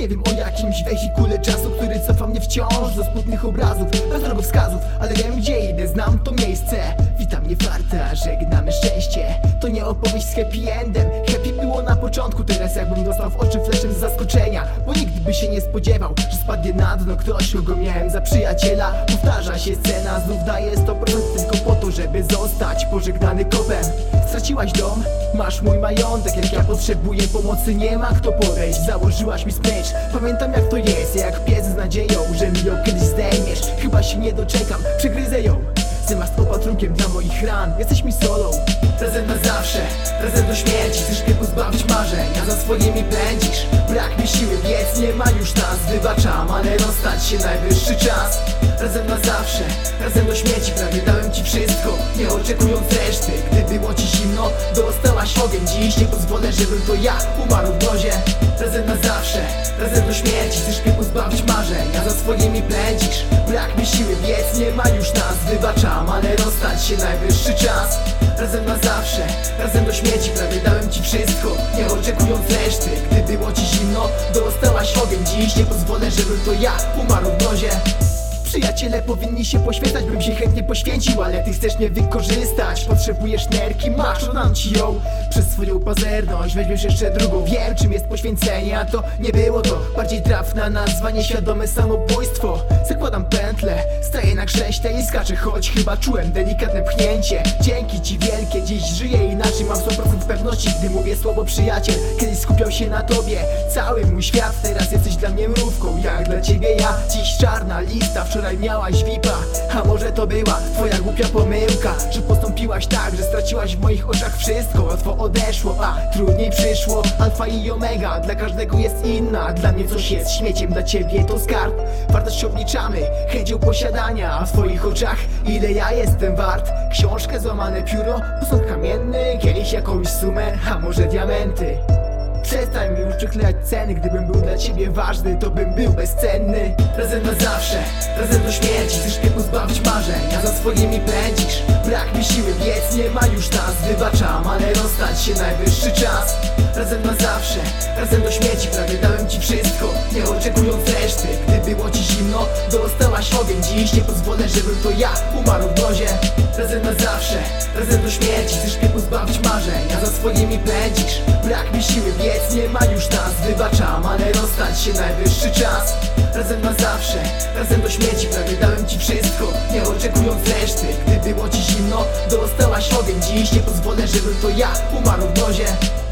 Nie wiem o jakimś wehikule czasu, który cofa mnie wciąż do smutnych obrazów, bez drogowskazów, ale wiem gdzie idę, znam to miejsce. Witam mnie farta, żegnamy szczęście. To nie opowieść z happy endem. Happy było na początku, teraz jakbym dostał w oczy fleszem z zaskoczenia. Bo nikt by się nie spodziewał, że spadnie na dno ktoś, kogo miałem za przyjaciela. Powtarza się scena, znów daje 100% tylko po to, żeby zostać pożegnany kopem. Straciłaś dom, masz mój majątek. Jak ja potrzebuję pomocy, nie ma kto podejść. Założyłaś mi smycz, pamiętam jak to jest. Jak pies z nadzieją, że mi ją kiedyś zdejmiesz. Chyba się nie doczekam, przegryzę ją zamiast opatrunkiem dla moich ran. Jesteś mi solą, razem na zawsze, razem do śmierci. Chcesz mnie pozbawić marzeń, a za swoimi pędzisz. Brak mi siły biec, nie ma już nas. Wybaczam, ale rozstać się najwyższy czas. Razem na zawsze, razem do śmierci. Prawie dałem ci wszystko, nie oczekując reszty. Gdy było ci zimno, dostałaś ogień. Dziś nie pozwolę, żebym to ja umarł w mrozie. Razem na zawsze, razem do śmierci. Chcesz mnie pozbawić marzeń, a za swoimi pędzisz. Brak mi siły biec, nie ma już nas. Wybaczam, ale rozstać się najwyższy czas. Razem na zawsze, razem do śmierci. Prawie dałem ci wszystko, nie oczekując reszty. Gdy było ci zimno, dostałaś ogień. Dziś nie pozwolę, żebym to ja umarł w mrozie. Przyjaciele powinni się poświęcać, bym się chętnie poświęcił, ale ty chcesz mnie wykorzystać. Potrzebujesz nerki, masz, oddam ci ją. Przez swoją pazerność weźmiesz jeszcze drugą. Wiem czym jest poświęcenie, a to nie było to. Bardziej trafna nazwa, nieświadome samobójstwo. Zakładam pętlę, staję na krześle i skaczę, choć chyba czułem delikatne pchnięcie. Dzięki ci wielkie, dziś żyję inaczej. Mam 100% pewności, gdy mówię słowo przyjaciel. Kiedyś skupiał się na tobie cały mój świat, teraz jesteś dla mnie mrówką, jak dla ciebie ja. Dziś czarna lista, wczoraj miałaś VIPa. A może to była twoja głupia pomyłka, że postąpiłaś tak, że straciłaś w moich oczach wszystko. Łatwo odeszło, a trudniej przyszło. Alfa i omega, dla każdego jest inna. Dla mnie coś jest śmieciem, dla ciebie to skarb. Wartość obliczamy chęcią posiadania, a w twoich oczach ile ja jestem wart. Książkę, złamane pióro, posąg kamienny, kiedyś jakąś sumę, a może diamenty. Przestań mi już przyklejać ceny, gdybym był dla ciebie ważny, to bym był bezcenny. Razem na zawsze, razem do śmierci. Chcesz mnie pozbawić marzeń, a za swoimi pędzisz. Brak mi siły biec, nie ma już nas. Wybaczam, ale rozstać się najwyższy czas. Razem na zawsze, razem do śmierci. Prawie dałem ci wszystko, nie oczekując reszty. Gdy było ci zimno, dostałaś ogień. Dziś nie pozwolę, żebym to ja umarł w mrozie. Razem na zawsze, razem do śmierci. Chcesz mnie pozbawić marzeń, a za swoimi pędzisz. Brak mi siły biec, nie ma już nas. Wybaczam, ale rozstać się najwyższy czas. Razem na zawsze, razem do śmierci. Prawie dałem ci wszystko, nie oczekując reszty. Gdy było ci zimno, dostałaś ogień. Dziś nie pozwolę, żebym to ja umarł w mrozie.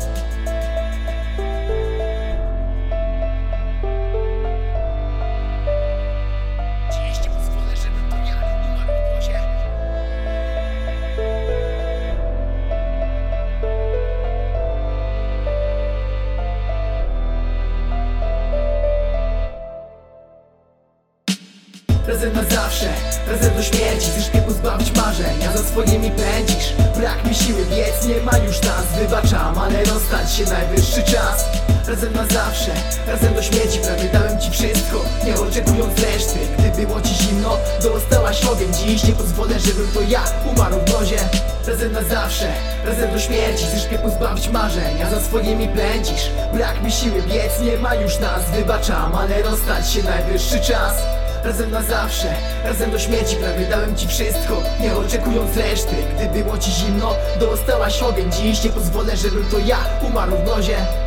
Razem na zawsze, razem do śmierci. Chcesz mnie pozbawić marzeń, a za swoimi pędzisz. Brak mi siły biec, nie ma już nas. Wybaczam, ale rozstać się najwyższy czas. Razem na zawsze, razem do śmierci. Prawie dałem ci wszystko, nie oczekując reszty. Gdy było ci zimno, dostałaś ogień. Dziś nie pozwolę, żebym to ja umarł w mrozie. Razem na zawsze, razem do śmierci. Chcesz mnie pozbawić marzeń, a za swoimi pędzisz. Brak mi siły biec, nie ma już nas. Wybaczam, ale rozstać się najwyższy czas. Razem na zawsze, razem do śmierci. Prawie dałem ci wszystko, nie oczekując reszty. Gdy było ci zimno, dostałaś ogień. Dziś nie pozwolę, żebym to ja umarł w mrozie.